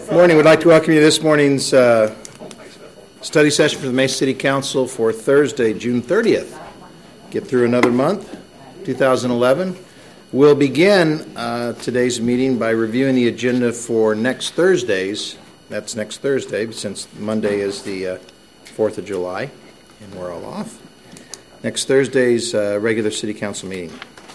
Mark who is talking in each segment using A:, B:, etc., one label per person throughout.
A: Good morning. We'd like to welcome you to this morning's study session for the Mesa City Council for Thursday, June 30th. Get through another month, 2011. We'll begin today's meeting by reviewing the agenda for next Thursday's. That's next Thursday, since Monday is the 4th of July, and we're all off. Next Thursday's regular City Council meeting.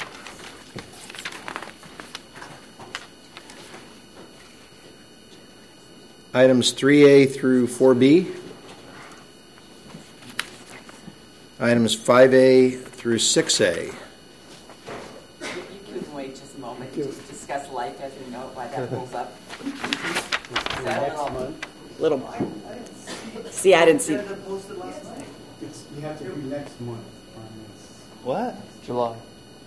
A: Items 3A through 4B. Items 5A through 6A.
B: You can wait just a moment to discuss life as we know it, why that pulls up. Is that little? See, I didn't see.
C: You have to do next month.
D: What? July.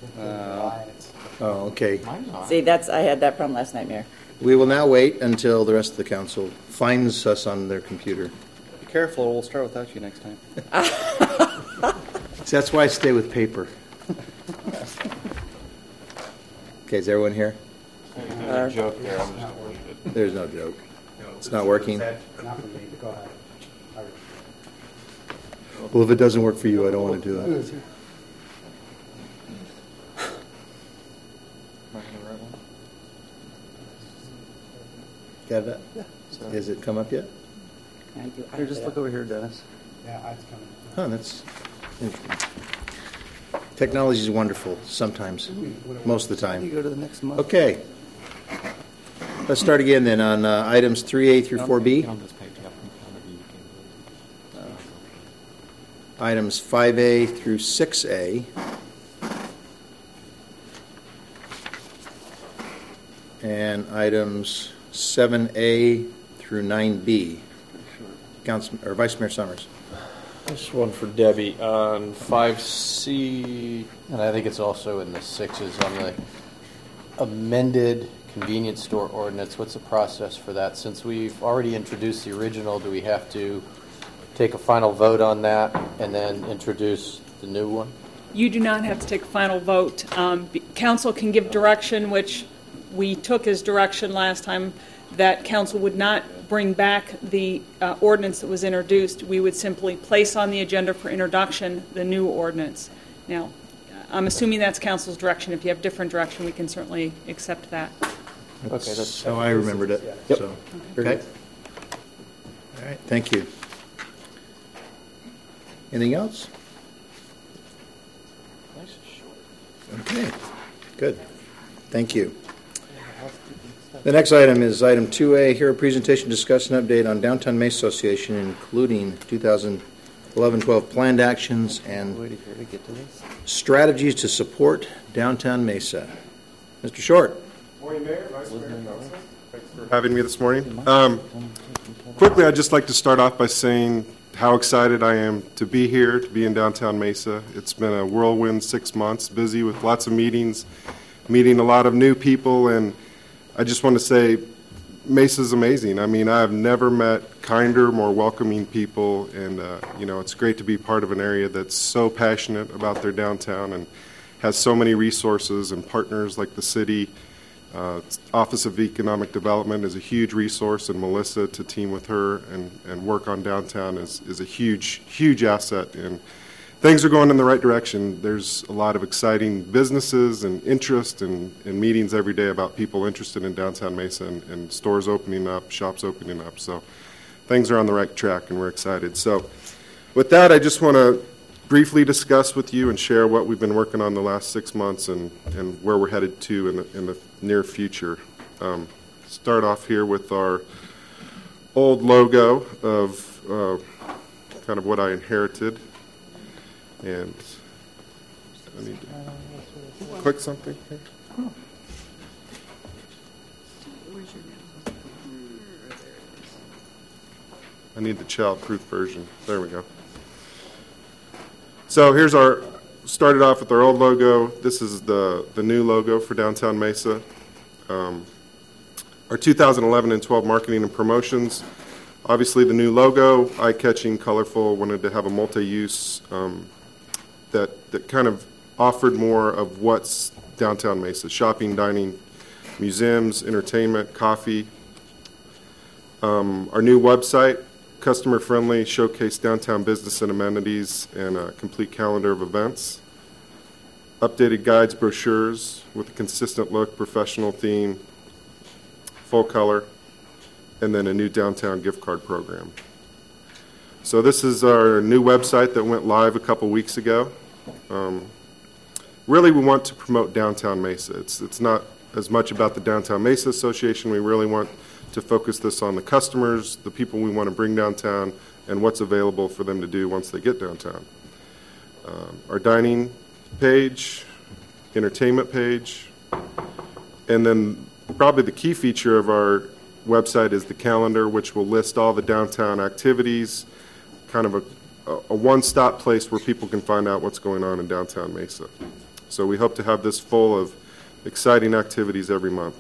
A: Oh, okay.
B: See, I had that problem last night, Mayor.
A: We will now wait until the rest of the council finds us on their computer.
D: Be careful, we'll start without you next time.
A: See, that's why I stay with paper. Okay, is everyone here?
D: There's a joke there. I'm just going to leave it.
A: There's no joke. It's not working.
C: Not for me. Go ahead.
A: Well, if it doesn't work for you, I don't want to do that.
D: Am I going to write one?
A: Got that?
D: Yeah.
A: Has it come up yet?
B: I do.
D: Here, just look over here, Dennis.
C: Yeah, it's coming.
A: Huh, that's interesting. Technology is wonderful sometimes, most of the
D: You
A: time.
D: go to the next month.
A: Okay. Let's start again then on items 3A through 4B. Items 5A through 6A. And items 7A through 9B. Councilman, or Vice Mayor Summers.
E: This one for Debbie on 5C, and I think it's also in the 6s on the amended convenience store ordinance. What's the process for that? Since we've already introduced the original, do we have to take a final vote on that and then introduce the new one?
F: You do not have to take a final vote. Council can give direction, which we took as direction last time, that council would not bring back the ordinance that was introduced. We would simply place on the agenda for introduction the new ordinance. Now, I'm assuming that's council's direction. If you have different direction, we can certainly accept that.
E: Okay,
A: That's how I remembered it.
D: Yep.
A: So, okay. All right, thank you. Anything else?
E: Nice and short.
A: Okay, good. Thank you. The next item is item 2A, hear a presentation, discuss an update on Downtown Mesa Association, including 2011-12 planned actions and strategies to support Downtown Mesa. Mr. Short.
G: Morning, Mayor, Vice Mayor, Council. Thanks for having me this morning. Quickly, I'd just like to start off by saying how excited I am to be here, to be in downtown Mesa. It's been a whirlwind 6 months, busy with lots of meetings, meeting a lot of new people, and I just want to say Mesa's amazing. I mean, I've never met kinder, more welcoming people, and it's great to be part of an area that's so passionate about their downtown and has so many resources and partners like the city. Office of Economic Development is a huge resource, and Melissa, to team with her and work on downtown is a huge, huge asset. And things are going in the right direction. There's a lot of exciting businesses and interest and meetings every day about people interested in downtown Mesa and stores opening up, shops opening up. So things are on the right track, and we're excited. So with that, I just want to briefly discuss with you and share what we've been working on the last 6 months and where we're headed to in the near future. Start off here with our old logo of kind of what I inherited. And I need to click something here. I need the child-proof version. There we go. So here's started off with our old logo. This is the new logo for Downtown Mesa. Our 2011 and 12 marketing and promotions. Obviously the new logo, eye-catching, colorful, wanted to have a multi-use that kind of offered more of what's Downtown Mesa: shopping, dining, museums, entertainment, coffee. Our new website, customer-friendly, showcase downtown business and amenities, and a complete calendar of events. Updated guides, brochures with a consistent look, professional theme, full color, and then a new downtown gift card program. So this is our new website that went live a couple weeks ago. Really, we want to promote Downtown Mesa. It's not as much about the Downtown Mesa Association. We really want to focus this on the customers, the people we want to bring downtown, and what's available for them to do once they get downtown. Our dining page, entertainment page, and then probably the key feature of our website is the calendar, which will list all the downtown activities, kind of a one-stop place where people can find out what's going on in downtown Mesa. So we hope to have this full of exciting activities every month.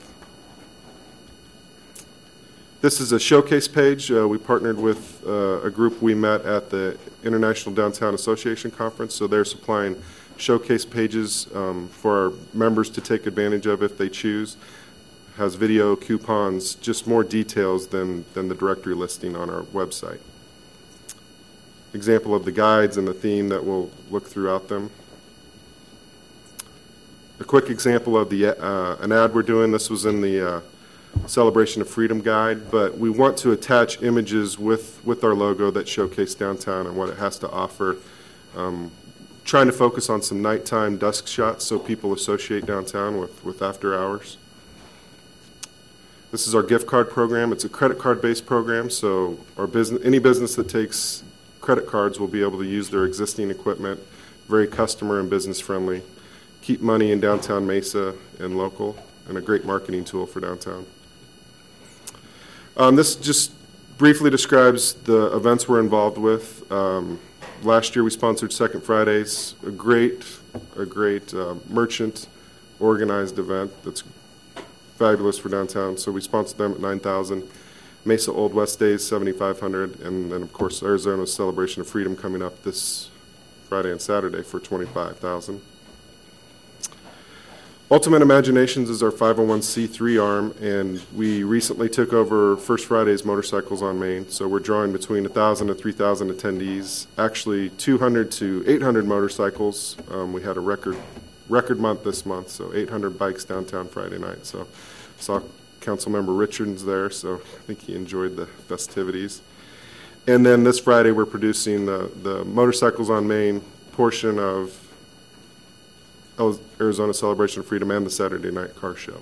G: This is a showcase page. We partnered with a group we met at the International Downtown Association Conference, so they're supplying showcase pages for our members to take advantage of if they choose. Has video, coupons, just more details than the directory listing on our website. Example of the guides and the theme that we'll look throughout them. A quick example of an ad we're doing. This was in the Celebration of Freedom guide, but we want to attach images with our logo that showcase downtown and what it has to offer. Trying to focus on some nighttime dusk shots so people associate downtown with after hours. This is our gift card program. It's a credit card based program, so any business that takes credit cards will be able to use their existing equipment, very customer and business friendly. Keep money in downtown Mesa and local, and a great marketing tool for downtown. This just briefly describes the events we're involved with. Last year we sponsored Second Fridays, a great merchant organized event that's fabulous for downtown. So we sponsored them at $9,000. Mesa Old West Days, $7,500, and then of course Arizona's Celebration of Freedom coming up this Friday and Saturday for $25,000. Ultimate Imaginations is our 501c3 arm, and we recently took over First Friday's Motorcycles on Main, so we're drawing between 1,000 to 3,000 attendees, actually 200 to 800 motorcycles. We had a record month this month, so 800 bikes downtown Friday night. So saw Councilmember Richards there, so I think he enjoyed the festivities. And then this Friday we're producing the Motorcycles on Main portion of Arizona Celebration of Freedom and the Saturday Night Car Show.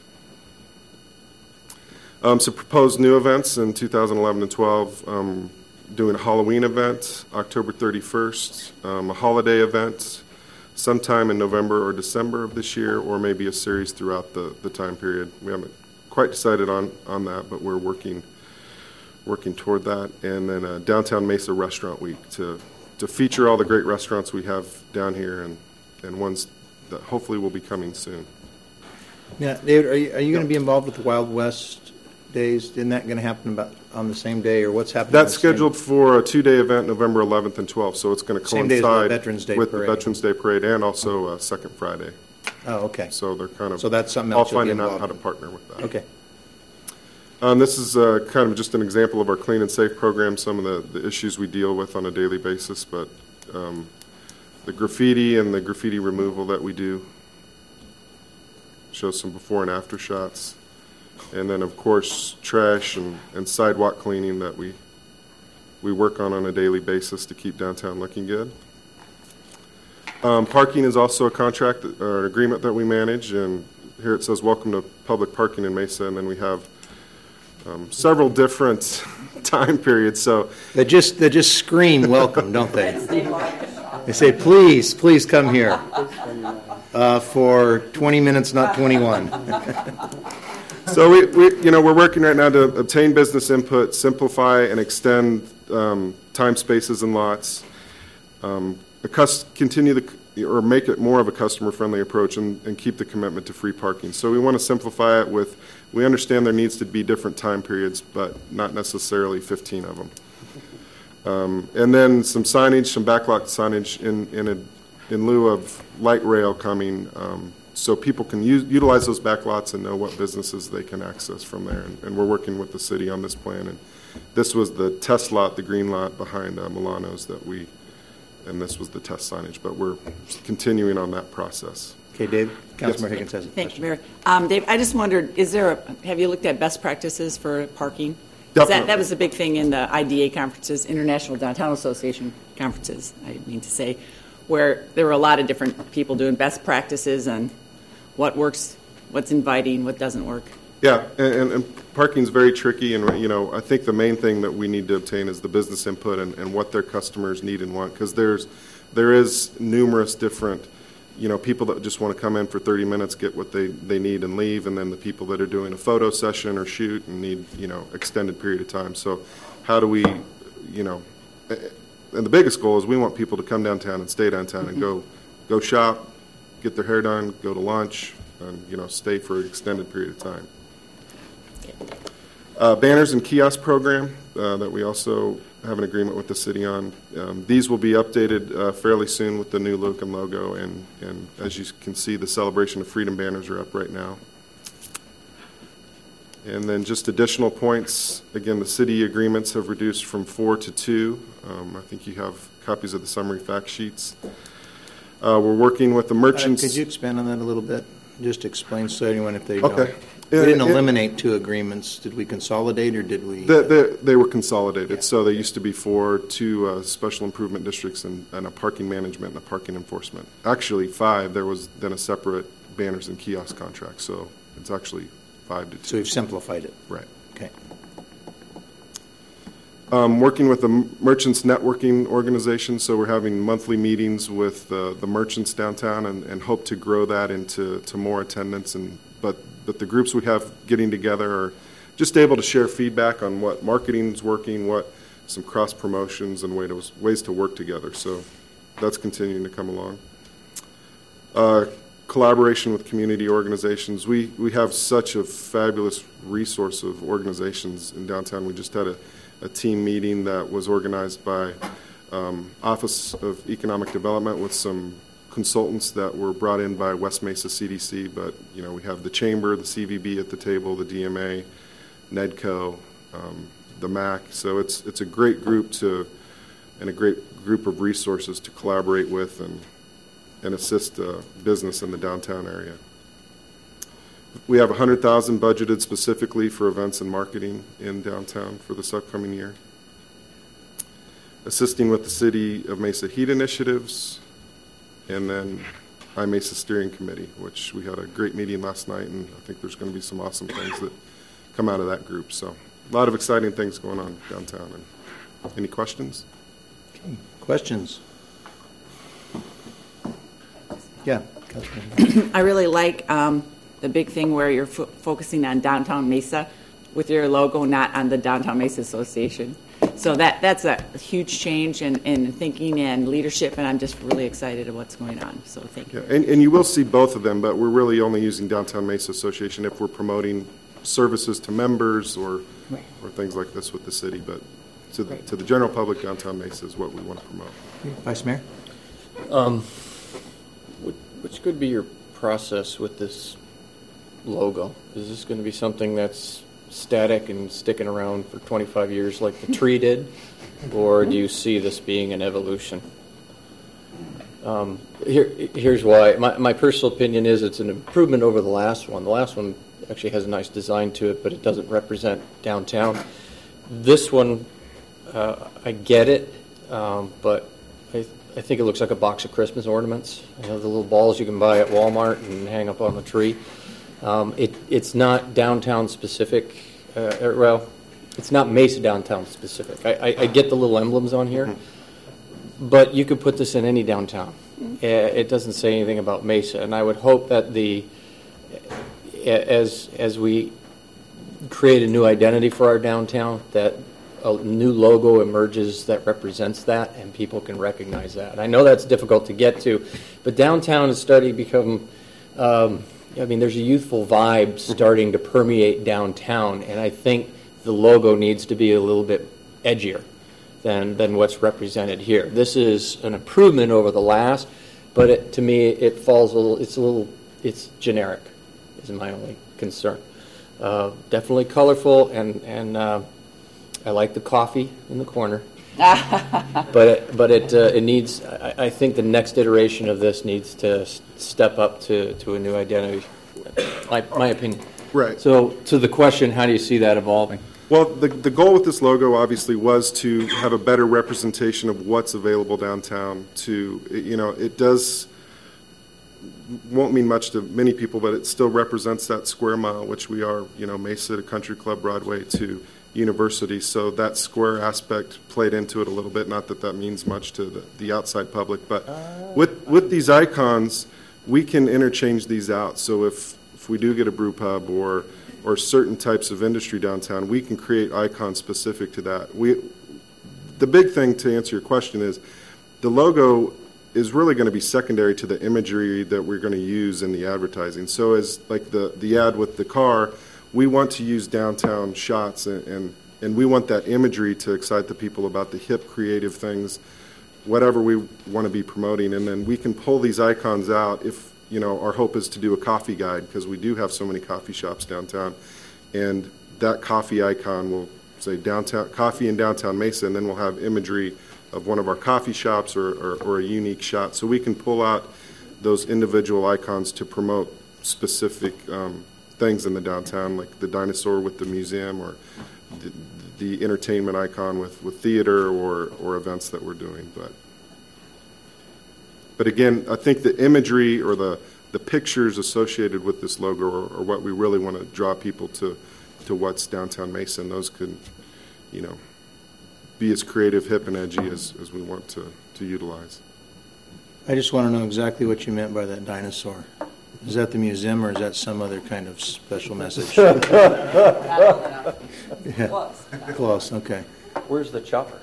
G: Some proposed new events in 2011 and 12, doing a Halloween event, October 31st, a holiday event sometime in November or December of this year, or maybe a series throughout the time period. We haven't quite decided on that, but we're working toward that. And then a Downtown Mesa Restaurant Week to feature all the great restaurants we have down here and ones that hopefully will be coming soon.
A: Yeah, David, are you going to be involved with the Wild West Days? Isn't that going to happen about on the same day, or what's happening?
G: That's scheduled for a 2-day event, November 11th and 12th, so it's going to coincide with the Veterans Day Parade and also Second Friday.
A: Oh, okay.
G: So they're kind of
A: so that's something
G: all
A: else
G: finding out how to partner with that.
A: Okay.
G: This is kind of just an example of our Clean and Safe program, some of the issues we deal with on a daily basis, but the graffiti and the graffiti removal that we do shows some before and after shots. And then, of course, trash and sidewalk cleaning that we work on a daily basis to keep downtown looking good. Parking is also a contract or agreement that we manage, and here it says, welcome to public parking in Mesa, and then we have several different time periods. So
A: they just scream welcome, don't they? They say, please come here for 20 minutes, not 21.
G: So we're working right now to obtain business input, simplify and extend time spaces and lots, or make it more of a customer-friendly approach and keep the commitment to free parking. So we want to simplify it we understand there needs to be different time periods, but not necessarily 15 of them. And then some signage, some backlot signage in lieu of light rail coming so people can utilize those back lots and know what businesses they can access from there. And we're working with the city on this plan. And this was the test lot, the green lot behind Milano's and this was the test signage. But we're continuing on that process.
A: Okay, Dave. Councilmember
G: Yes.
A: Higgins has a
B: Thank you,
A: question.
B: Mayor. Dave, I just wondered, have you looked at best practices for parking? 'Cause
G: Definitely.
B: That was a big thing in the IDA conferences, International Downtown Association conferences, I mean to say, where there were a lot of different people doing best practices on what works, what's inviting, what doesn't work.
G: Yeah, and parking's very tricky, and I think the main thing that we need to obtain is the business input and what their customers need and want, because there is numerous different people that just want to come in for 30 minutes, get what they need and leave, and then the people that are doing a photo session or shoot and need extended period of time. So how do we and the biggest goal is we want people to come downtown and stay downtown and go shop, get their hair done, go to lunch, and stay for an extended period of time. Banners and kiosk program that we also have an agreement with the city on. These will be updated fairly soon with the new look and logo, and as you can see, the Celebration of Freedom banners are up right now. And then just additional points. Again, the city agreements have reduced from 4 to 2. I think you have copies of the summary fact sheets. We're working with the merchants.
A: Could you expand on that a little bit? Just explain so anyone, if they
G: Okay.
A: don't. We didn't eliminate 2 agreements. Did we consolidate, or did we?
G: They were consolidated.
A: Yeah.
G: So they used to be 2 special improvement districts and a parking management and a parking enforcement. Actually 5. There was then a separate banners and kiosk contract. So it's actually 5 to 2.
A: So we've simplified it.
G: Right.
A: Okay.
G: Working with the Merchants Networking Organization, so we're having monthly meetings with the merchants downtown and hope to grow that into more attendance. But the groups we have getting together are just able to share feedback on what marketing is working, what some cross promotions and ways to work together. So that's continuing to come along. Collaboration with community organizations. We have such a fabulous resource of organizations in downtown. We just had a team meeting that was organized by Office of Economic Development with some consultants that were brought in by West Mesa CDC, but we have the Chamber, the CVB at the table, the DMA, NEDCO, the MAC. So it's a great group and a great group of resources to collaborate with and assist business in the downtown area. We have $100,000 budgeted specifically for events and marketing in downtown for this upcoming year. Assisting with the City of Mesa Heat initiatives, and then iMesa Steering Committee, which we had a great meeting last night, and I think there's going to be some awesome things that come out of that group. So a lot of exciting things going on downtown. And any questions?
A: Okay. Questions? Yeah, Councilman.
B: I really like the big thing where you're focusing on Downtown Mesa with your logo, not on the Downtown Mesa Association. So that's a huge change in thinking and leadership, and I'm just really excited at what's going on. So thank you.
G: Yeah, and you will see both of them, but we're really only using Downtown Mesa Association if we're promoting services to members or things like this with the city. But to the general public, Downtown Mesa is what we want to promote.
A: Vice Mayor?
E: Which could be your process with this logo? Is this going to be something that's static and sticking around for 25 years like the tree did? Or do you see this being an evolution? Here's why. My personal opinion is it's an improvement over the last one. The last one actually has a nice design to it, but it doesn't represent downtown. This one, I get it, but I think it looks like a box of Christmas ornaments. The little balls you can buy at Walmart and hang up on the tree. It's not downtown specific. It's not Mesa downtown specific. I get the little emblems on here, but you could put this in any downtown. It doesn't say anything about Mesa, and I would hope that as we create a new identity for our downtown, that a new logo emerges that represents that, and people can recognize that. And I know that's difficult to get to, but downtown is starting to become, there's a youthful vibe starting to permeate downtown, and I think the logo needs to be a little bit edgier than what's represented here. This is an improvement over the last, but to me, it it's generic, is my only concern. Definitely colorful, and I like the coffee in the corner. but it needs. I think the next iteration of this needs to step up to a new identity. My opinion.
G: Right.
E: So, to the question, how do you see that evolving?
G: Well, the goal with this logo obviously was to have a better representation of what's available downtown. It won't mean much to many people, but it still represents that square mile, which we are, Mesa to Country Club Broadway to University. So that square aspect played into it a little bit. Not that that means much to the outside public, but with these icons, we can interchange these out. So if we do get a brew pub or certain types of industry downtown, we can create icons specific to that. The big thing, to answer your question, is the logo is really going to be secondary to the imagery that we're going to use in the advertising. So as like the ad with the car, we want to use downtown shots, and we want that imagery to excite the people about the hip, creative things, whatever we want to be promoting. And then we can pull these icons out if, our hope is to do a coffee guide, because we do have so many coffee shops downtown. And that coffee icon will say downtown coffee in downtown Mesa, and then we'll have imagery of one of our coffee shops or a unique shot. So we can pull out those individual icons to promote specific things in the downtown, like the dinosaur with the museum, or the entertainment icon with theater or events that we're doing. But again, I think the imagery or the pictures associated with this logo are what we really want to draw people to what's downtown Mesa, and those could, be as creative, hip, and edgy as we want to utilize.
A: I just want to know exactly what you meant by that dinosaur. Is that the museum, or is that some other kind of special message? Yeah. Close, okay.
D: Where's the chopper?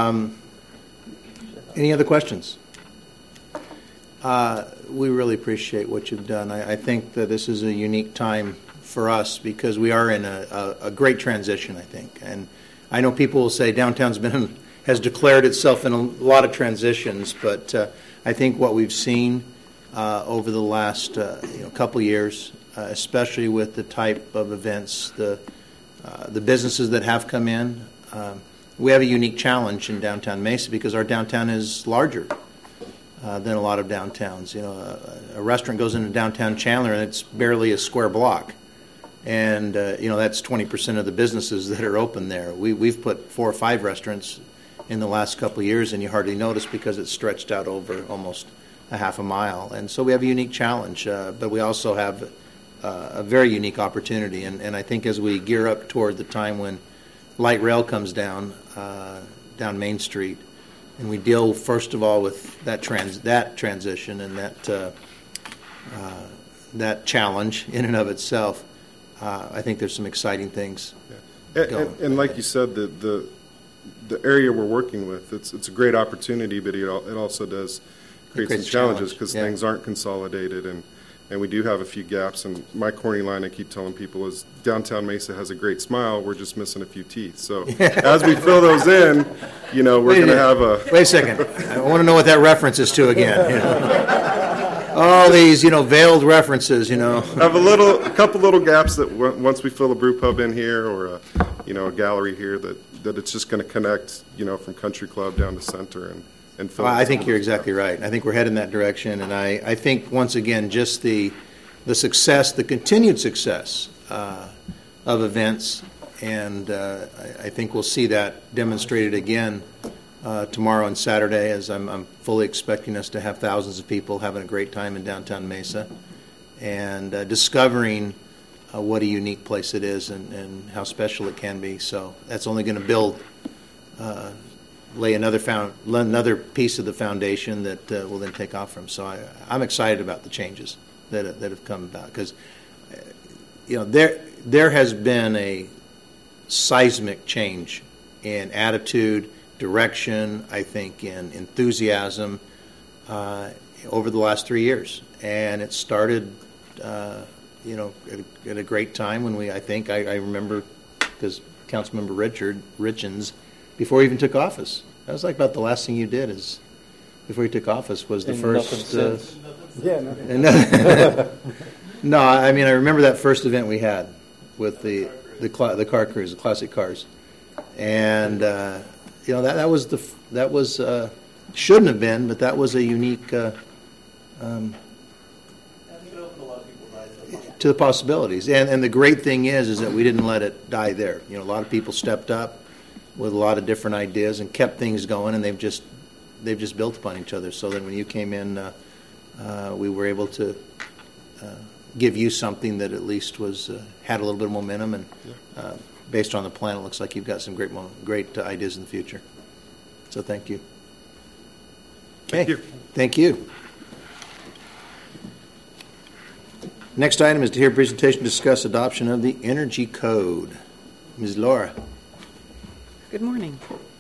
A: Any other questions? We really appreciate what you've done. I think that this is a unique time for us because we are in a great transition, I think. And I know people will say downtown's has declared itself in a lot of transitions, but I think what we've seen over the last couple years, especially with the type of events, the businesses that have come in, we have a unique challenge in downtown Mesa because our downtown is larger than a lot of downtowns. A restaurant goes into downtown Chandler and it's barely a square block. And, that's 20% of the businesses that are open there. We've put 4 or 5 restaurants in the last couple of years, and you hardly notice because it's stretched out over almost a half a mile. And so we have a unique challenge, but we also have a very unique opportunity. And I think as we gear up toward the time when light rail comes down Main Street, and we deal, first of all, with that transition and that challenge in and of itself, I think there's some exciting things going.
G: And like you said, the area we're working with, it's a great opportunity, but it also does create some challenges because things aren't consolidated, and we do have a few gaps. And my corny line I keep telling people is downtown Mesa has a great smile, we're just missing a few teeth. So as we fill those in, we're going to have a...
A: Wait a second. I want to know what that reference is to again. All these, veiled references,
G: Have a couple little gaps that once we fill a brew pub in here or a gallery here that it's just going to connect, from Country Club down to Center and fill.
A: Well, I think you're exactly right. I think we're heading that direction, and I think once again, just the success, the continued success of events, and I think we'll see that demonstrated again tomorrow and Saturday, as I'm fully expecting us to have thousands of people having a great time in downtown Mesa and discovering what a unique place it is and how special it can be. So that's only going to lay another piece of the foundation that will then take off from. So I'm excited about the changes that have come about because there has been a seismic change in attitude, direction, I think, in enthusiasm over the last 3 years, and it started, at a great time when I remember, because Councilmember Richens, before he even took office, that was like about the last thing you did before he took office was the first.
C: Yeah.
A: No, I mean, I remember that first event we had with the car cruise, the classic cars, and that was shouldn't have been, but that was a unique to the possibilities. And the great thing is that we didn't let it die there. A lot of people stepped up with a lot of different ideas and kept things going, and they've just built upon each other. So that when you came in, we were able to give you something that at least had a little bit of momentum, and based on the plan, it looks like you've got some great ideas in the future. So thank you. Okay.
G: Thank you.
A: Thank you. Next item is to hear a presentation to discuss adoption of the Energy Code. Ms. Laura.
H: Good morning.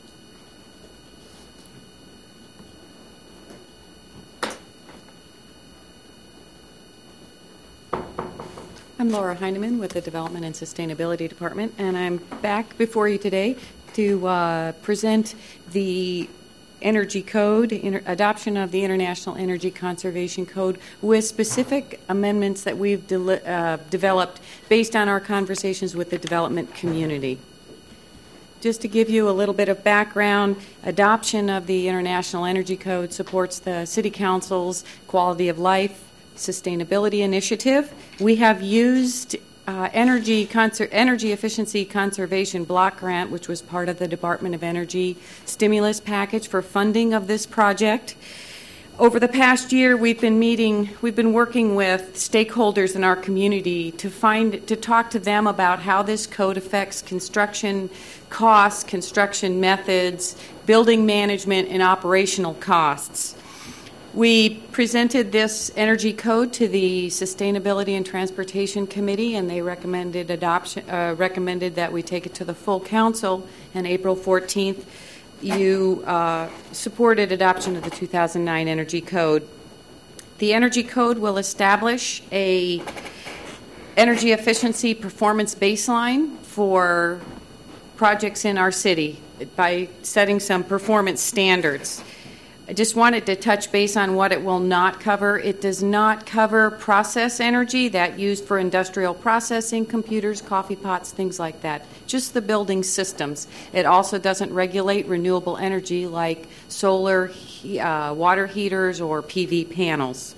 H: I'm Laura Heineman with the Development and Sustainability Department, and I'm back before you today to present the Energy Code, adoption of the International Energy Conservation Code, with specific amendments that we've developed based on our conversations with the development community. Just to give you a little bit of background, adoption of the International Energy Code supports the City Council's Quality of Life Sustainability Initiative. We have used energy efficiency conservation block grant, which was part of the Department of Energy stimulus package for funding of this project. Over the past year, we've been working with stakeholders in our community to talk to them about how this code affects construction costs, construction methods, building management, and operational costs. We presented this energy code to the Sustainability and Transportation Committee, and they recommended that we take it to the full council. On April 14th, you supported adoption of the 2009 Energy Code. The Energy Code will establish a energy efficiency performance baseline for projects in our city by setting some performance standards. I just wanted to touch base on what it will not cover. It does not cover process energy that used for industrial processing, computers, coffee pots, things like that. Just the building systems. It also doesn't regulate renewable energy like solar, water heaters, or PV panels.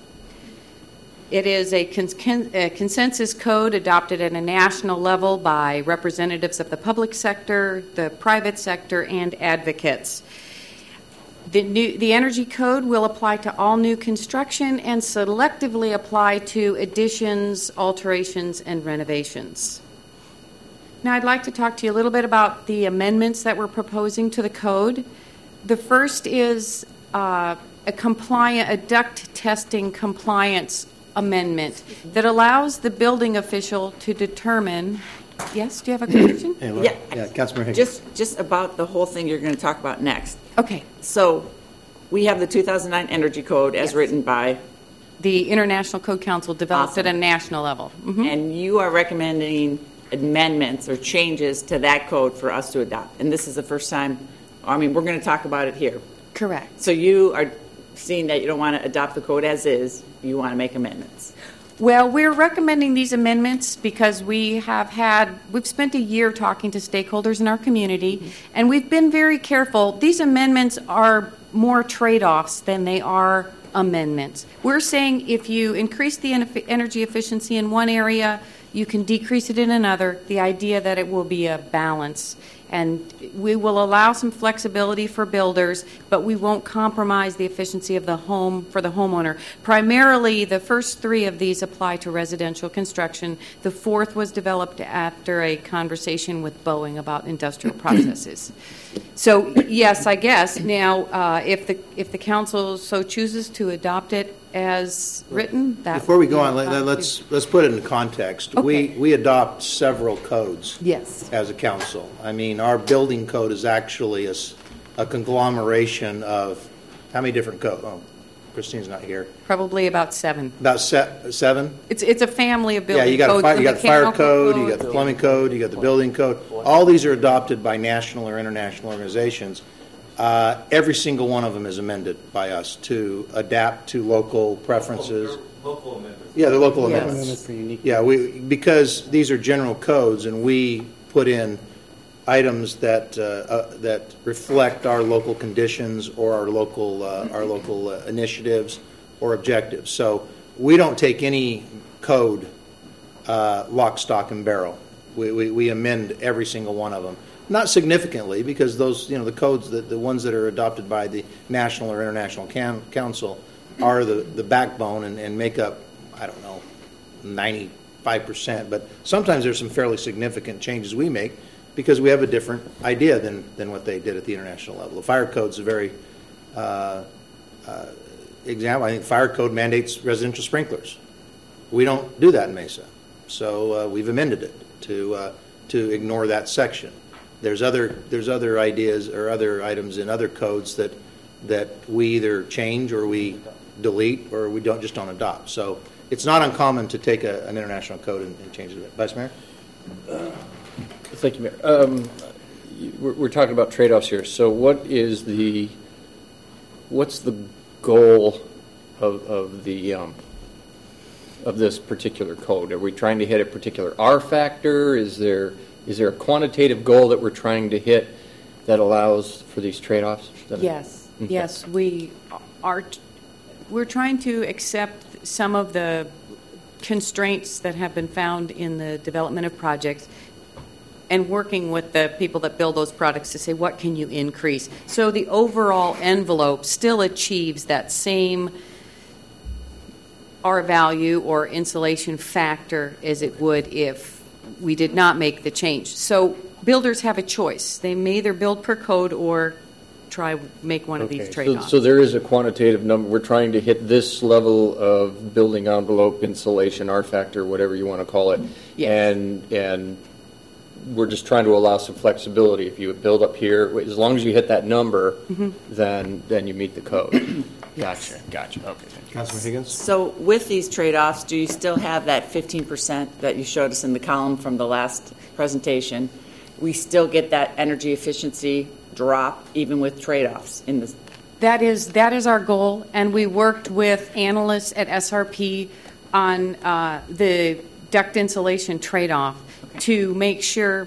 H: It is a consensus code adopted at a national level by representatives of the public sector, the private sector, and advocates. The Energy Code will apply to all new construction and selectively apply to additions, alterations, and renovations. Now, I'd like to talk to you a little bit about the amendments that we're proposing to the code. The first is a duct testing compliance amendment that allows the building official to determine. Yes, do you have a question?
A: Yeah, Councilmember Higgins.
B: Just about the whole thing you're going to talk about next.
H: Okay.
B: So we have the 2009 Energy Code as written by
H: the International Code Council, developed
B: Awesome.
H: at a national level. Mm-hmm.
B: And you are recommending amendments or changes to that code for us to adopt. And this is the first time, we're going to talk about it here.
H: Correct.
B: So you are seeing that you don't want to adopt the code as is, you want to make amendments.
H: Well, we're recommending these amendments because we've spent a year talking to stakeholders in our community, and we've been very careful. These amendments are more trade-offs than they are amendments. We're saying if you increase the energy efficiency in one area, you can decrease it in another, the idea that it will be a balance. And we will allow some flexibility for builders, but we won't compromise the efficiency of the home for the homeowner. Primarily, the first three of these apply to residential construction. The fourth was developed after a conversation with Boeing about industrial processes. So, yes, I guess. Now, if the council so chooses to adopt it as written, that
A: Before we go on, let's put it in context.
H: Okay.
A: We adopt several codes.
H: Yes.
A: As a council. I mean, our building code is actually a conglomeration of how many different codes? Oh, Christine's not here.
H: Probably about 7.
A: About 7?
H: It's a family of building
A: Yeah, you got
H: codes.
A: you got the fire code, you got the plumbing code, you got the building code. All these are adopted by national or international organizations. Every single one of them is amended by us to adapt to local preferences.
D: Local amendments.
A: Yeah, they're local
B: Yes.
A: amendments.
C: For unique.
A: Yeah, because these are general codes, and we put in items that reflect our local conditions or our local initiatives or objectives. So we don't take any code lock, stock, and barrel. We amend every single one of them. Not significantly, because those, the codes, the ones that are adopted by the national or international council are the backbone and make up, 95%. But sometimes there's some fairly significant changes we make because we have a different idea than what they did at the international level. The fire code's a very example. I think the fire code mandates residential sprinklers. We don't do that in Mesa, so we've amended it to ignore that section. There's other ideas or other items in other codes that we either change or we delete or we don't adopt. So it's not uncommon to take an international code and change it. Vice Mayor?
E: Thank you, Mayor. We're talking about trade-offs here. So what's the goal of this particular code? Are we trying to hit a particular R factor? Is there a quantitative goal that we're trying to hit that allows for these trade-offs?
H: Yes,
E: Okay.
H: yes, we are. We're trying to accept some of the constraints that have been found in the development of projects and working with the people that build those products to say, what can you increase? So the overall envelope still achieves that same R value or insulation factor as it would if we did not make the change. So builders have a choice. They may either build per code or make one of these trade-offs.
E: So there is a quantitative number. We're trying to hit this level of building envelope, insulation, R factor, whatever you want to call it.
H: Yes.
E: And we're just trying to allow some flexibility. If you build up here, as long as you hit that number, then you meet the code. Gotcha. Okay.
A: Councilman Higgins?
B: So with these trade-offs, do you still have that 15% that you showed us in the column from the last presentation? We still get that energy efficiency drop even with trade-offs in this?
H: That is our goal, and we worked with analysts at SRP on the duct insulation trade-off to make sure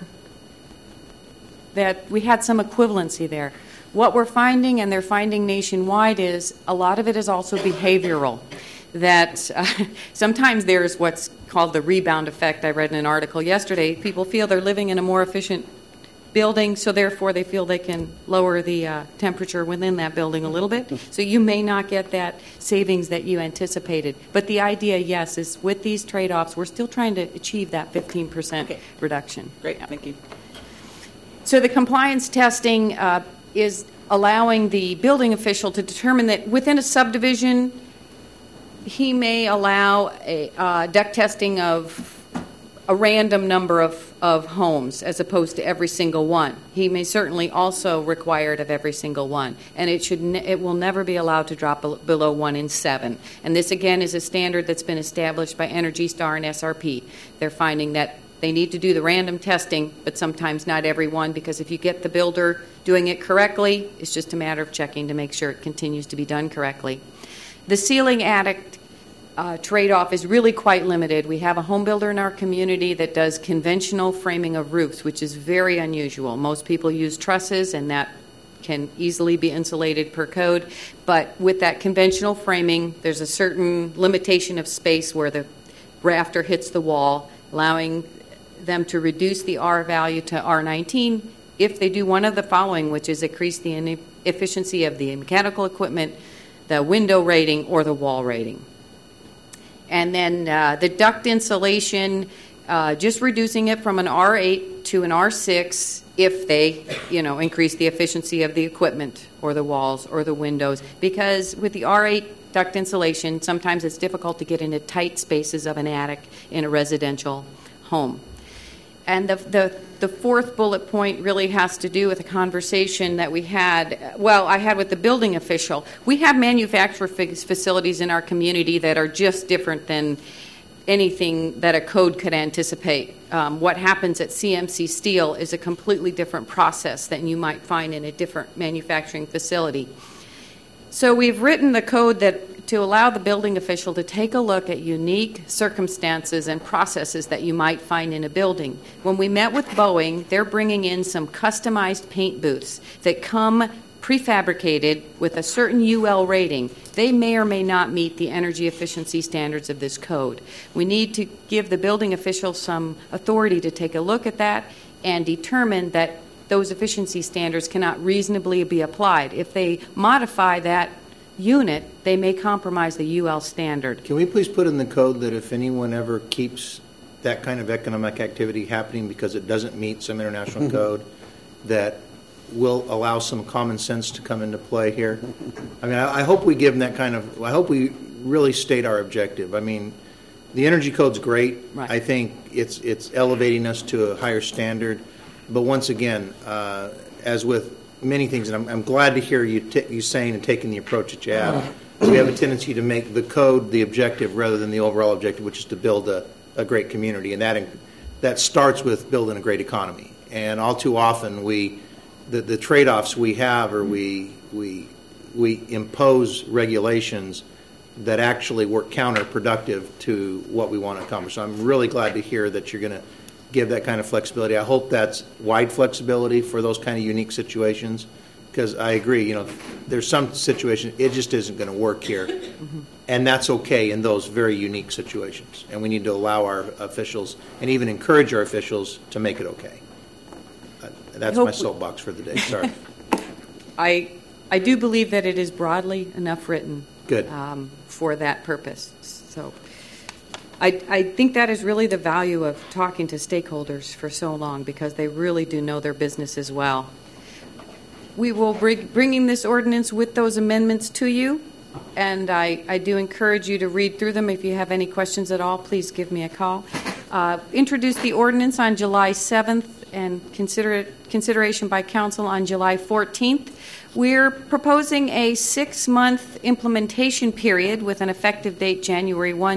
H: that we had some equivalency there. What we're finding, and they're finding nationwide, is a lot of it is also behavioral. That sometimes there's what's called the rebound effect. I read in an article yesterday. People feel they're living in a more efficient building, so therefore they feel they can lower the temperature within that building a little bit. So you may not get that savings that you anticipated. But the idea, yes, is with these trade-offs, we're still trying to achieve that 15% reduction.
B: Great, thank you.
H: So the compliance testing is allowing the building official to determine that within a subdivision, he may allow a duct testing of a random number of homes as opposed to every single one. He may certainly also require it of every single one, and it will never be allowed to drop below 1 in 7. And this again is a standard that's been established by Energy Star and SRP. They're finding that they need to do the random testing, but sometimes not everyone, because if you get the builder doing it correctly, it's just a matter of checking to make sure it continues to be done correctly. The ceiling attic trade-off is really quite limited. We have a home builder in our community that does conventional framing of roofs, which is very unusual. Most people use trusses, and that can easily be insulated per code. But with that conventional framing, there's a certain limitation of space where the rafter hits the wall, allowing them to reduce the R value to R19 if they do one of the following, which is increase the efficiency of the mechanical equipment, the window rating, or the wall rating. And then the duct insulation, just reducing it from an R8 to an R6 if they, increase the efficiency of the equipment or the walls or the windows. Because with the R8 duct insulation, sometimes it's difficult to get into tight spaces of an attic in a residential home. And the fourth bullet point really has to do with a conversation that I had with the building official. We have manufacturing facilities in our community that are just different than anything that a code could anticipate. What happens at CMC Steel is a completely different process than you might find in a different manufacturing facility. So we've written the code to allow the building official to take a look at unique circumstances and processes that you might find in a building. When we met with Boeing, they're bringing in some customized paint booths that come prefabricated with a certain UL rating. They may or may not meet the energy efficiency standards of this code. We need to give the building official some authority to take a look at that and determine that those efficiency standards cannot reasonably be applied. If they modify that unit, they may compromise the UL standard.
A: Can we please put in the code that if anyone ever keeps that kind of economic activity happening because it doesn't meet some international code, that will allow some common sense to come into play here? I mean, I hope we give them that kind of, I hope we really state our objective. I mean, the energy code's great.
H: Right.
A: I think it's elevating us to a higher standard. But once again, as with many things, and I'm glad to hear you saying and taking the approach that you have, we have a tendency to make the code the objective rather than the overall objective, which is to build a great community. And that starts with building a great economy. And all too often, the trade-offs we have are we impose regulations that actually work counterproductive to what we want to accomplish. So I'm really glad to hear that you're going to give that kind of flexibility. I hope that's wide flexibility for those kind of unique situations, because I agree, there's some situations it just isn't going to work here, and that's okay in those very unique situations. And we need to allow our officials and even encourage our officials to make it okay. That's my soapbox for the day. Sorry.
H: I do believe that it is broadly enough written.
A: Good.
H: For that purpose. So I think that is really the value of talking to stakeholders for so long, because they really do know their business as well. We will bringing this ordinance with those amendments to you, and I do encourage you to read through them. If you have any questions at all, please give me a call. Introduce the ordinance on July 7th and consideration by council on July 14th. We're proposing a 6-month implementation period with an effective date January 1,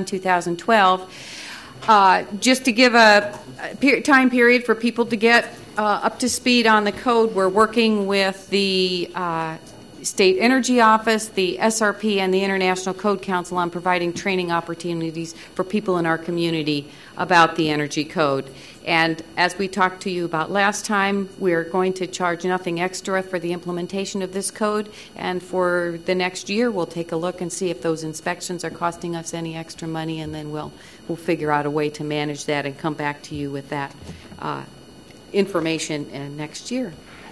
H: 2012, just to give a time period for people to get up to speed on the code. We're working with the State Energy Office, the SRP, and the International Code Council on providing training opportunities for people in our community about the energy code. And as we talked to you about last time, we're going to charge nothing extra for the implementation of this code, and for the next year we'll take a look and see if those inspections are costing us any extra money, and then we'll figure out a way to manage that and come back to you with that information next year.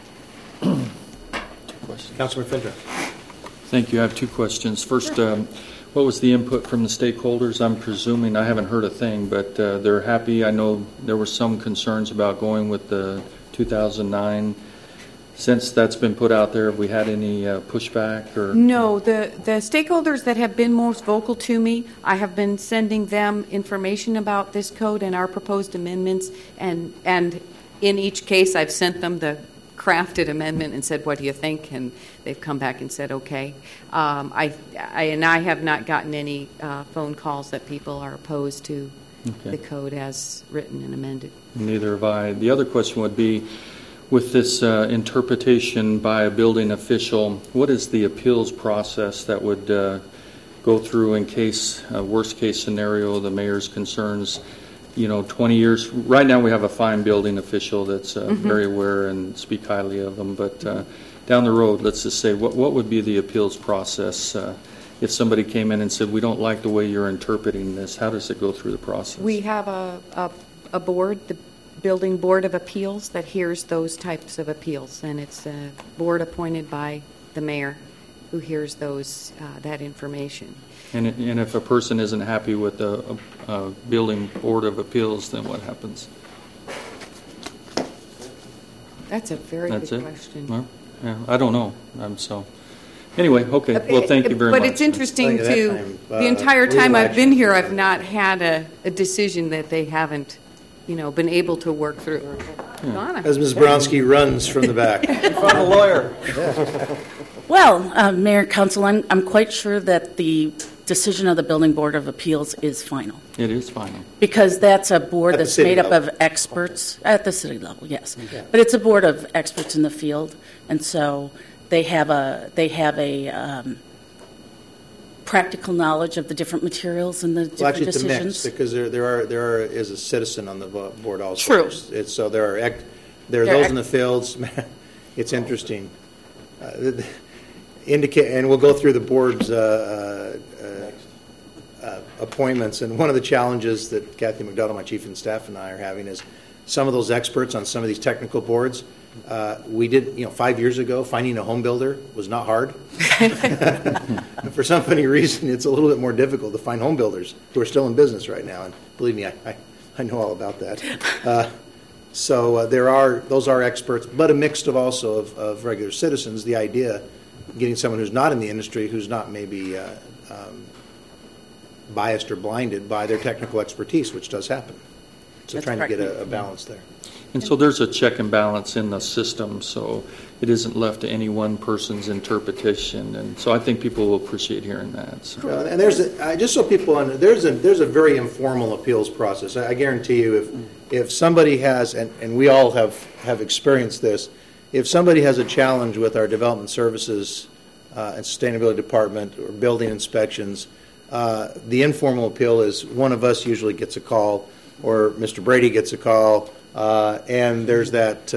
A: Councilman Fintra.
I: Thank you. I have 2 questions. First, what was the input from the stakeholders? I'm presuming, I haven't heard a thing, but they're happy. I know there were some concerns about going with the 2009. Since that's been put out there, have we had any pushback? Or
H: No, the stakeholders that have been most vocal to me, I have been sending them information about this code and our proposed amendments, and in each case I've sent them the crafted amendment and said, what do you think? And they've come back and said, okay. I have not gotten any phone calls that people are opposed to the code as written and amended.
I: Neither have I. The other question would be, with this interpretation by a building official, what is the appeals process that would go through in case, worst case scenario, the mayor's concerns, 20 years. Right now we have a fine building official that's very aware and speak highly of them. But down the road, let's just say, what would be the appeals process if somebody came in and said, we don't like the way you're interpreting this? How does it go through the process?
H: We have a board, the Building Board of Appeals, that hears those types of appeals. And it's a board appointed by the mayor who hears that information.
I: And if a person isn't happy with the Building Board of Appeals, then what happens?
H: That's a very good question.
I: Well, yeah, I don't know. Anyway, okay. Well, thank you very much.
H: But it's interesting the entire time I've been here, I've not had a decision that they haven't, been able to work through.
I: Yeah.
A: As Ms. Bronski runs from the back.
D: You found a lawyer.
J: Well, Mayor, Council, I'm quite sure that the decision of the Building Board of Appeals is final.
I: It is final.
J: Because that's a board
A: At the
J: that's
A: city
J: made up
A: level.
J: of experts at the city level, yes. But it's a board of experts in the field, and so they have a practical knowledge of the different materials and the different
A: Well, actually, it's a mix,
J: decisions.
A: because there is a citizen on the board also.
J: True.
A: So there are those in the fields. It's interesting. And we'll go through the board's appointments, and one of the challenges that Kathy McDonald, my chief of staff, and I are having is some of those experts on some of these technical boards. We did, 5 years ago, finding a home builder was not hard. For some funny reason, it's a little bit more difficult to find home builders who are still in business right now, and believe me, I know all about that. So those are experts, but a mix of regular citizens. The idea, getting someone who's not in the industry, who's not maybe biased or blinded by their technical expertise, which does happen. So
J: That's
A: trying to get
J: correct.
A: a balance there.
I: And so there's a check and balance in the system, so it isn't left to any one person's interpretation. And so I think people will appreciate hearing that. So.
A: And just so people there's a very informal appeals process. I guarantee you, if somebody has, and we all have experienced this, if somebody has a challenge with our development services and sustainability department or building inspections, the informal appeal is one of us usually gets a call, or Mr. Brady gets a call, and there's that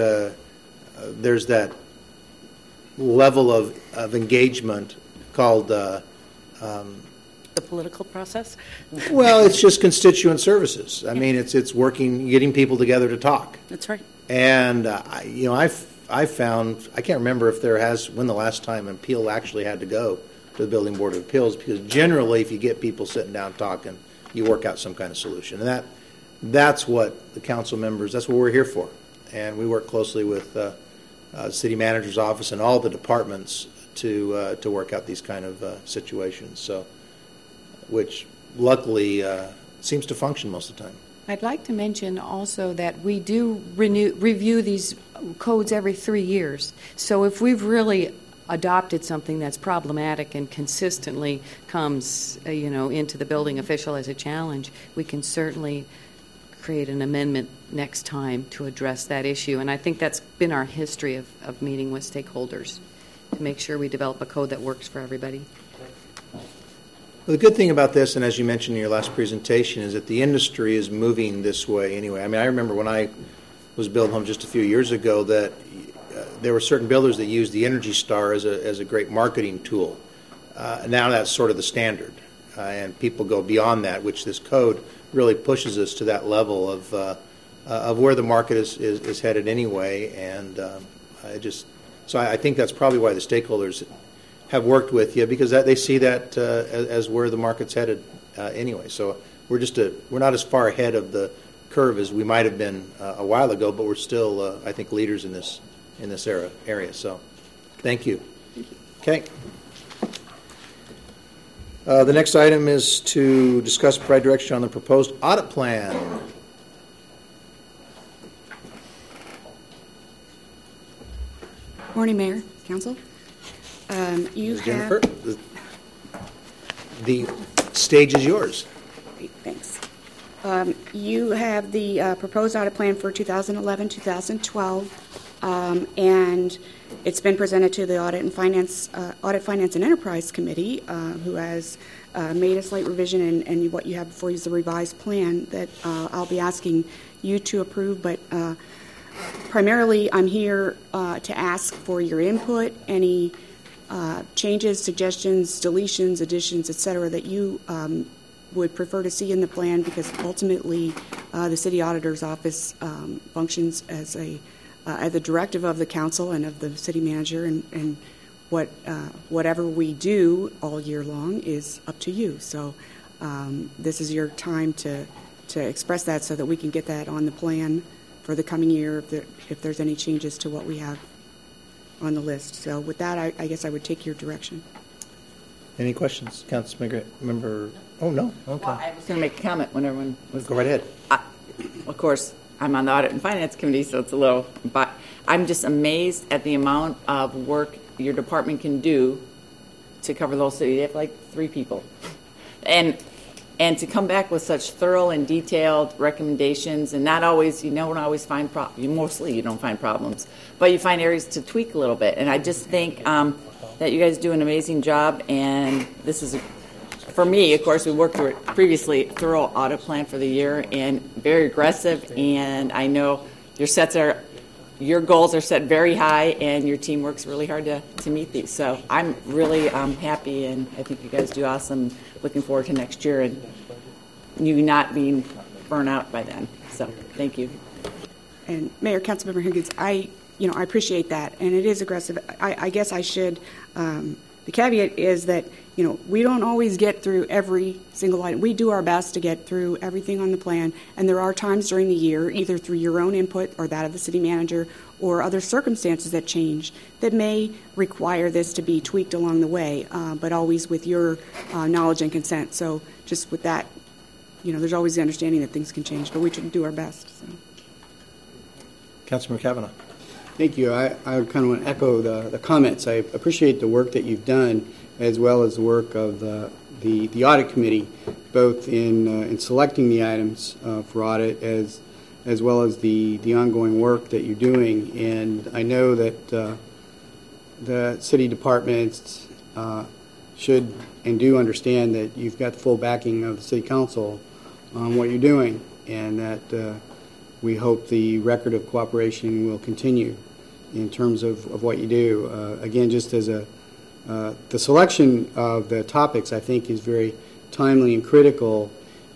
A: level of engagement called
J: The political process?
A: well, it's just constituent services. I mean, it's working, getting people together to talk.
J: That's right.
A: And I've found, I can't remember when the last time an appeal actually had to go to the Building Board of Appeals, because generally, if you get people sitting down talking, you work out some kind of solution. And that's what the council members, that's what we're here for. And we work closely with the city manager's office and all the departments to work out these kind of situations. So, which luckily seems to function most of the time.
H: I'd like to mention also that we do review these codes every 3 years. So if we've really adopted something that's problematic and consistently comes, into the building official as a challenge, we can certainly create an amendment next time to address that issue. And I think that's been our history of meeting with stakeholders to make sure we develop a code that works for everybody.
A: Well, the good thing about this, and as you mentioned in your last presentation, is that the industry is moving this way anyway. I mean, I remember when I was building homes just a few years ago that there were certain builders that used the Energy Star as a great marketing tool. Now that's sort of the standard, and people go beyond that, which this code really pushes us to that level of where the market is headed anyway. And so I think that's probably why the stakeholders have worked with you, because they see that as where the market's headed anyway. So we're not as far ahead of the curve as we might have been a while ago, but we're still, I think, leaders in this area. So thank you. Okay. The next item is to discuss provide direction on the proposed audit plan.
K: Morning, Mayor, Council. You
A: Jennifer,
K: have...
A: the stage is yours.
K: Great, thanks. You have the proposed audit plan for 2011-2012, and it's been presented to the Audit, Finance, and Enterprise Committee, who has made a slight revision, and what you have before you is the revised plan that I'll be asking you to approve, but primarily I'm here to ask for your input, any changes, suggestions, deletions, additions, et cetera, that you would prefer to see in the plan, because ultimately the city auditor's office functions as a directive of the council and of the city manager, and whatever we do all year long is up to you. So this is your time to express that, so that we can get that on the plan for the coming year if there's any changes to what we have on the list. So with that, I guess I would take your direction.
A: Any questions, Councilmember? Oh, no. Okay.
B: Well, I was going to make a comment when everyone was...
A: Go right ahead.
B: Of course, I'm on the Audit and Finance Committee, so it's a little... But I'm just amazed at the amount of work your department can do to cover the whole city. They have like 3 people. And And to come back with such thorough and detailed recommendations, and not always, you don't always find mostly you don't find problems, but you find areas to tweak a little bit. And I just think that you guys do an amazing job, and this is, for me, of course, we worked through it previously, thorough audit plan for the year, and very aggressive, and I know your goals are set very high, and your team works really hard to meet these. So I'm really happy, and I think you guys do awesome. Looking forward to next year and you not being burnt out by then. So thank you.
K: And Mayor, Councilmember Higgins, I appreciate that, and it is aggressive. I guess I should. The caveat is that we don't always get through every single item. We do our best to get through everything on the plan, and there are times during the year, either through your own input or that of the city manager or other circumstances that change, that may require this to be tweaked along the way, but always with your knowledge and consent. So just with that, there's always the understanding that things can change, but we should do our best. So.
A: Councilmember Kavanaugh.
C: Thank you. I kind of want to echo the comments. I appreciate the work that you've done, as well as the work of the audit committee, both in selecting the items for audit, as well as the ongoing work that you're doing. And I know that the city departments should and do understand that you've got the full backing of the city council on what you're doing, and that we hope the record of cooperation will continue in terms of what you do. Again, just as the selection of the topics, I think, is very timely and critical,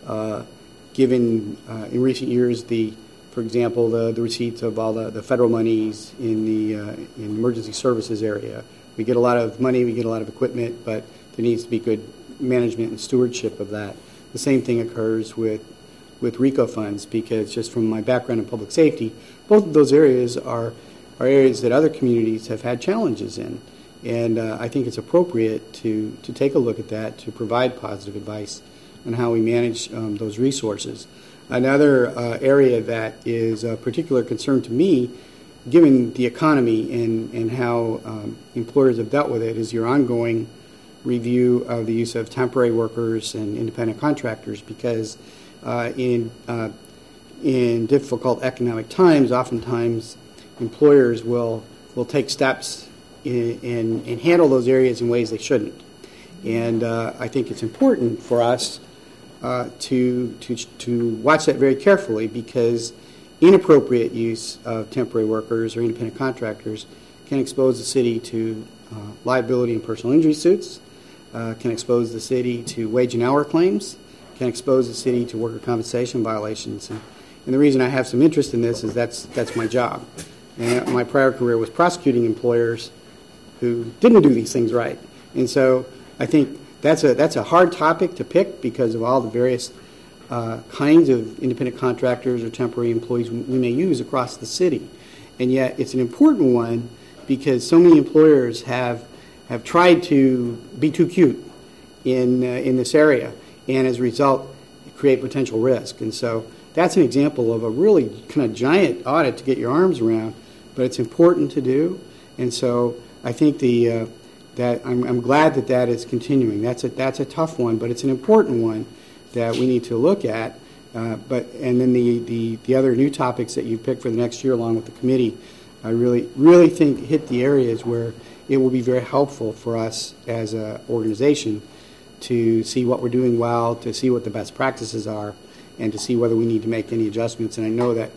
C: given in recent years for example, the receipts of all the federal monies in the emergency services area. We get a lot of money, we get a lot of equipment, but there needs to be good management and stewardship of that. The same thing occurs with RICO funds, because just from my background in public safety, both of those areas are areas that other communities have had challenges in. And I think it's appropriate to take a look at that, to provide positive advice on how we manage those resources. Another area that is a particular concern to me, given the economy and how employers have dealt with it, is your ongoing review of the use of temporary workers and independent contractors, because in difficult economic times, oftentimes employers will take steps and handle those areas in ways they shouldn't. And I think it's important for us to watch that very carefully, because inappropriate use of temporary workers or independent contractors can expose the city to liability and personal injury suits, can expose the city to wage and hour claims, can expose the city to worker compensation violations. And the reason I have some interest in this is that's my job. And my prior career was prosecuting employers who didn't do these things right. And so I think that's a hard topic to pick, because of all the various kinds of independent contractors or temporary employees we may use across the city. And yet it's an important one, because so many employers have tried to be too cute in this area, and as a result create potential risk. And so that's an example of a really kind of giant audit to get your arms around, but it's important to do. And so I think that I'm glad that is continuing. That's a tough one, but it's an important one that we need to look at. And then the other new topics that you picked for the next year, along with the committee, I really think hit the areas where it will be very helpful for us as an organization to see what we're doing well, to see what the best practices are, and to see whether we need to make any adjustments. And I know that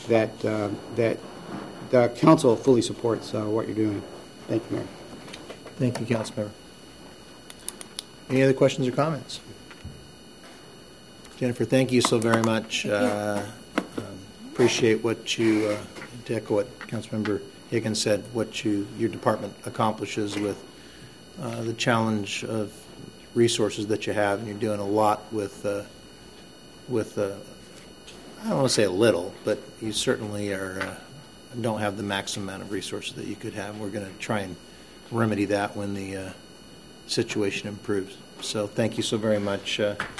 C: the council fully supports what you're doing. Thank you, Mayor.
A: Thank you, Councilmember. Any other questions or comments? Jennifer, thank you so very much. Appreciate what you, to echo what Councilmember Higgins said, what your department accomplishes with the challenge of resources that you have, and you're doing a lot with I don't want to say a little, but you certainly don't have the maximum amount of resources that you could have. We're going to try and remedy that when the situation improves. So thank you so very much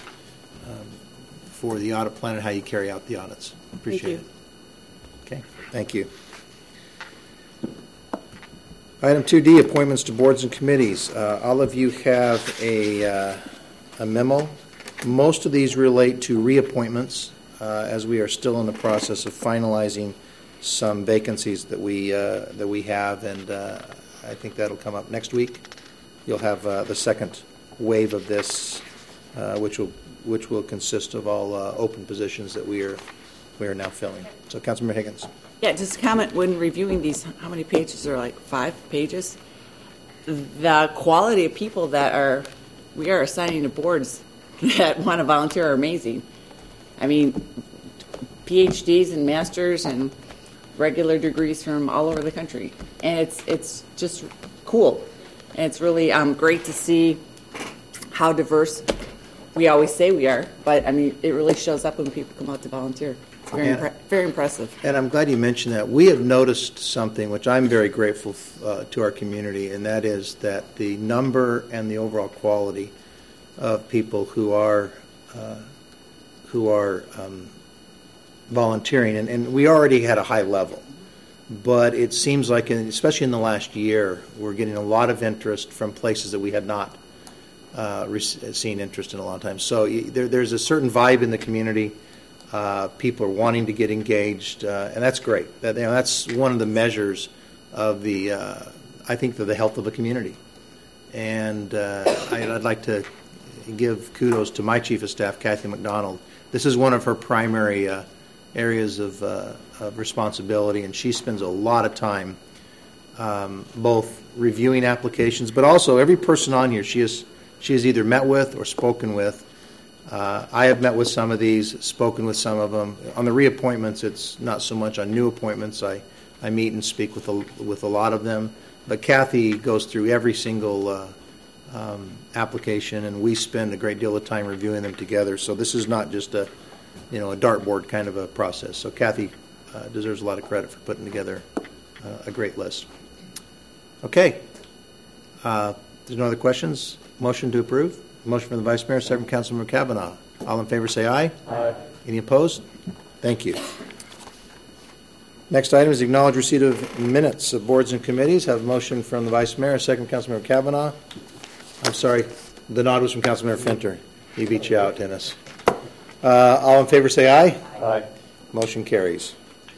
A: for the audit plan and how you carry out the audits. Appreciate it. Okay, thank you. Item 2D, appointments to boards and committees. All of you have a memo Most of these relate to reappointments, as we are still in the process of finalizing some vacancies that we have, and I think that'll come up next week. You'll have the second wave of this, which will consist of all open positions that we are now filling. So, Councilmember Higgins.
B: Yeah, just a comment when reviewing these. How many pages are like 5 pages? The quality of people that we are assigning to boards that want to volunteer are amazing. I mean, PhDs and masters and regular degrees from all over the country, and it's just cool, and it's really great to see how diverse we always say we are. But I mean, it really shows up when people come out to volunteer. It's very impressive.
A: And I'm glad you mentioned that. We have noticed something which I'm very grateful to our community, and that is that the number and the overall quality of people who are volunteering, and we already had a high level, but it seems like, especially in the last year, we're getting a lot of interest from places that we had not seen interest in a long time. So there's a certain vibe in the community. People are wanting to get engaged, and that's great. That's one of the measures of I think, the health of the community. And I'd like to give kudos to my Chief of Staff, Kathy McDonald. This is one of her primary areas of responsibility, and she spends a lot of time both reviewing applications, but also every person on here she has either met with or spoken with. I have met with some of these, spoken with some of them. On the reappointments, it's not so much. On new appointments, I meet and speak with a lot of them. But Kathy goes through every single application, and we spend a great deal of time reviewing them together. So this is not just a dartboard kind of a process. So Kathy deserves a lot of credit for putting together a great list. Okay. There's no other questions. Motion to approve. Motion from the Vice Mayor, second from Councilmember Kavanaugh. All in favor say aye. Aye. Any opposed? Thank you. Next item is acknowledge receipt of minutes of boards and committees. Have a motion from the Vice Mayor, second from Councilmember Kavanaugh. I'm sorry, the nod was from Councilmember Finter. He beat you out, Dennis. All in favor say aye.
D: Aye.
A: Motion carries.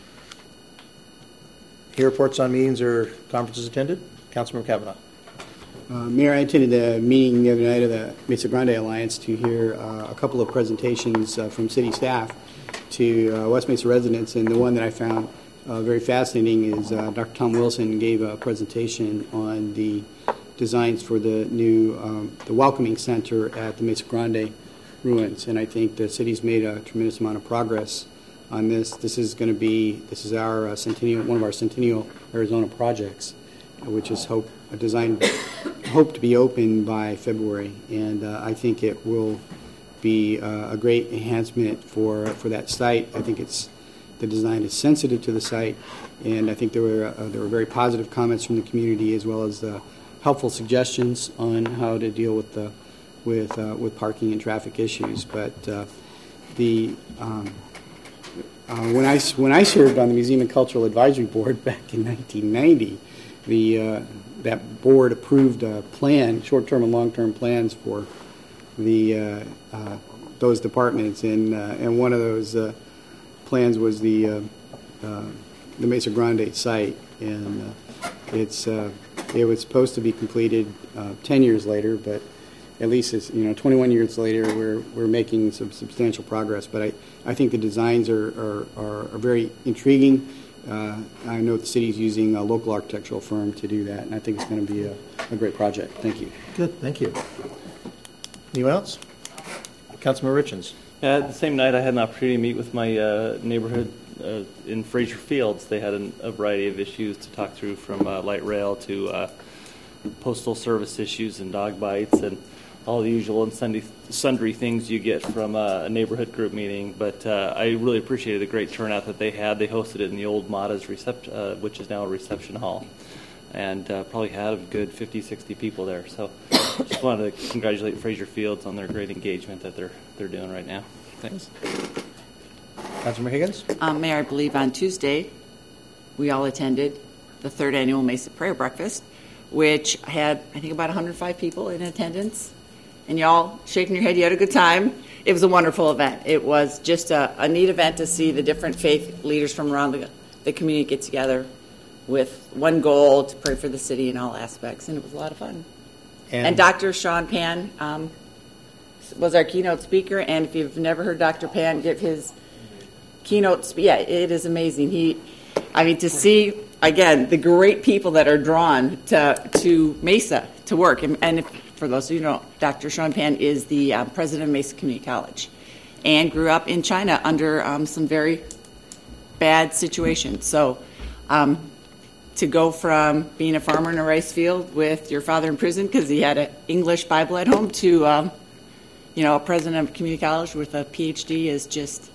A: Here reports on meetings or conferences attended. Councilmember Kavanaugh.
C: Mayor, I attended a meeting the other night of the Mesa Grande Alliance to hear a couple of presentations from city staff to West Mesa residents, and the one that I found very fascinating is Dr. Tom Wilson gave a presentation on the designs for the new the welcoming center at the Mesa Grande ruins, and I think the city's made a tremendous amount of progress on this. This is our centennial, one of our Centennial Arizona projects, which is hope to be open by February, and I think it will be a great enhancement for that site. I think the design is sensitive to the site, and I think there were very positive comments from the community as well as helpful suggestions on how to deal with parking and traffic issues. But when I served on the Museum and Cultural Advisory Board back in 1990, that board approved a plan, short-term and long-term plans for those departments, and one of those plans was the Mesa Grande site, and it was supposed to be completed 10 years later, but at least it's 21 years later we're making some substantial progress. But I think the designs are very intriguing. I know the city's using a local architectural firm to do that, and I think it's going to be a great project. Thank you.
A: Good, thank you. Anyone else? Councilman Richens.
L: The same night I had an opportunity to meet with my neighborhood in Fraser Fields. They had a variety of issues to talk through, from light rail to postal service issues and dog bites and all the usual and sundry things you get from a neighborhood group meeting. But I really appreciated the great turnout that they had. They hosted it in the old Mata's which is now a reception hall, and probably had a good 50, 60 people there. So just wanted to congratulate Fraser Fields on their great engagement that they're doing right now. Thanks.
A: Councilmember Higgins?
B: Mayor, I believe on Tuesday we all attended the 3rd annual Mesa Prayer Breakfast, which had, I think, about 105 people in attendance. and y'all shaking your head. You had a good time. It was a wonderful event. It was just a neat event to see the different faith leaders from around the community get together with one goal, to pray for the city in all aspects, and it was a lot of fun. And Dr. Sean Pan was our keynote speaker, and if you've never heard Dr. Pan give his keynote speech, yeah, it is amazing. To see, again, the great people that are drawn to Mesa to work, and for those of you who know, Dr. Sean Pan is the president of Mesa Community College and grew up in China under some very bad situations. So to go from being a farmer in a rice field with your father in prison because he had an English Bible at home to, a president of a community college with a PhD is just,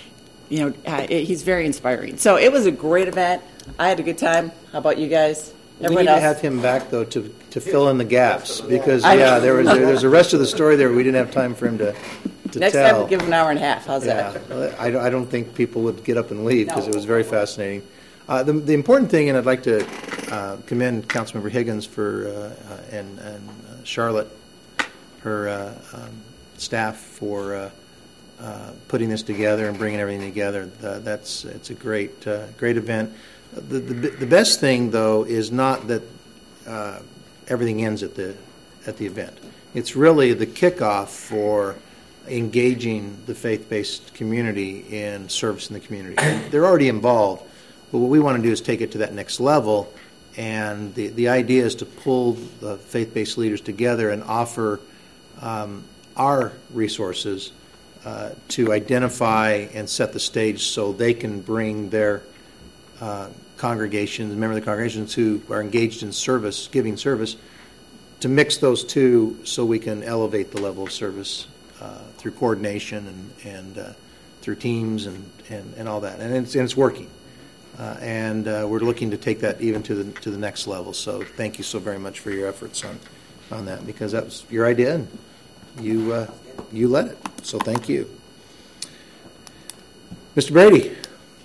B: he's very inspiring. So it was a great event. I had a good time. How about you guys?
A: We need to have him back, though, to fill in the gaps, because, there's a rest of the story there we didn't have time for him to
B: Next
A: tell.
B: time we'll give him an hour and a half. How's that?
A: I don't think people would get up and leave, because it was very fascinating. The important thing, and I'd like to commend Councilmember Higgins and Charlotte, her staff, for putting this together and bringing everything together. It's a great event. The best thing, though, is not that everything ends at the event. It's really the kickoff for engaging the faith-based community in service in the community. And they're already involved, but what we want to do is take it to that next level. And the idea is to pull the faith-based leaders together and offer our resources to identify and set the stage so they can bring their congregations, members of the congregations who are engaged in service, giving service, to mix those two so we can elevate the level of service through coordination and through teams and all that. And it's working. And we're looking to take that even to the next level. So thank you so very much for your efforts on that, because that was your idea and you led it. So thank you. Mr. Brady.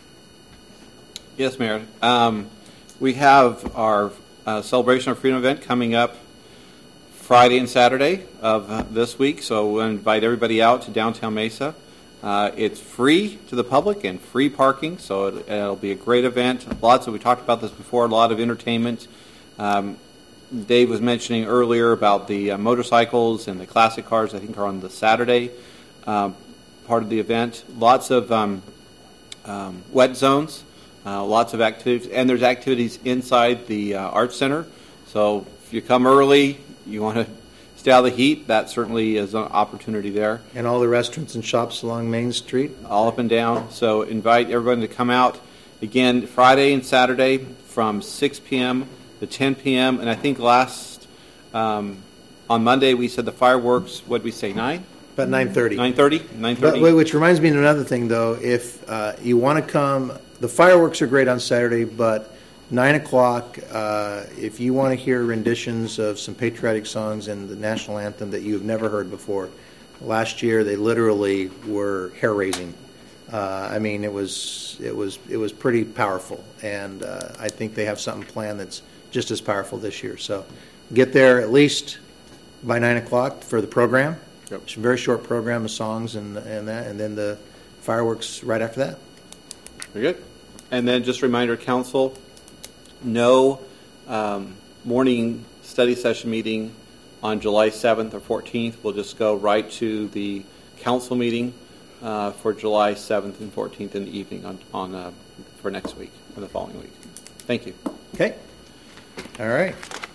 M: Yes, Mayor. We have our Celebration of Freedom event coming up Friday and Saturday of this week, so we'll invite everybody out to downtown Mesa. It's free to the public and free parking, so it'll be a great event. We talked about this before, a lot of entertainment. Dave was mentioning earlier about the motorcycles and the classic cars, I think, are on the Saturday part of the event. Lots of wet zones. Lots of activities, and there's activities inside the Arts Center. So if you come early, you want to stay out of the heat, that certainly is an opportunity there.
A: And all the restaurants and shops along Main Street?
M: All up and down. So invite everyone to come out. Again, Friday and Saturday from 6 p.m. to 10 p.m. And I think on Monday we said the fireworks, what did we say, 9?
A: About 9:30.
M: 9:30?
A: But, which reminds me of another thing, though. If you want to come, the fireworks are great on Saturday, but 9 o'clock, if you want to hear renditions of some patriotic songs and the national anthem that you've never heard before, last year they literally were hair-raising. It was pretty powerful, and I think they have something planned that's just as powerful this year. So get there at least by 9 o'clock for the program. Yep. It's a very short program of songs and then the fireworks right after that.
M: Very good. And then just a reminder, Council, no morning study session meeting on July 7th or 14th. We'll just go right to the Council meeting for July 7th and 14th in the evening for next week, for the following week. Thank you.
A: Okay. All right.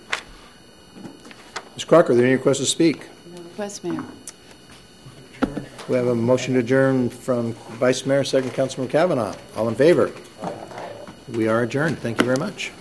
A: Ms. Crocker, are there any requests to speak?
J: No request, Mayor.
A: We have a motion to adjourn from Vice Mayor, second Councilman Kavanaugh. All in favor? We are adjourned. Thank you very much.